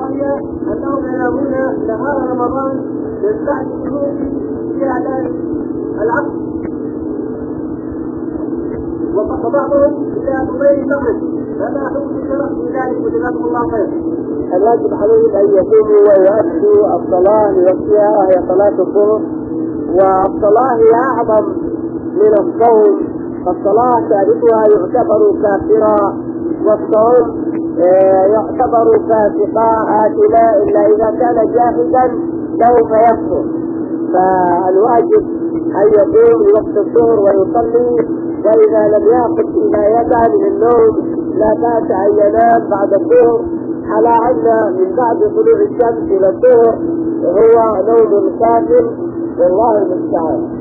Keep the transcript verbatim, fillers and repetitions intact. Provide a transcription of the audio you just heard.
وهي أنهم ينامون نهار رمضان من بعد الشروق في أعلان العصر، وبعضهم إلى طبيعي المغرب، فما حكم الشرع في ذلك؟ وجزاكم الله خير. الواجب عليهم أن يقوموا ويؤدوا الصلاة لوقتها وهي صلاة الظهر، والصلاة هي أعظم من الصوم، فالصلاة تاركها يعتبر كافرا، والصوم يعتبر فاسقا آثما إلا إذا كان جاهدا له فيكفر. فالواجب أن يقوم لوقت الظهر ويصلي، وإذا لم يأخذ عنايته من النوم لا بأس أن ينام بعد الظهر، على أن من بعد طلوع الشمس إلى الظهر هو نوم كامل، والله المستعان.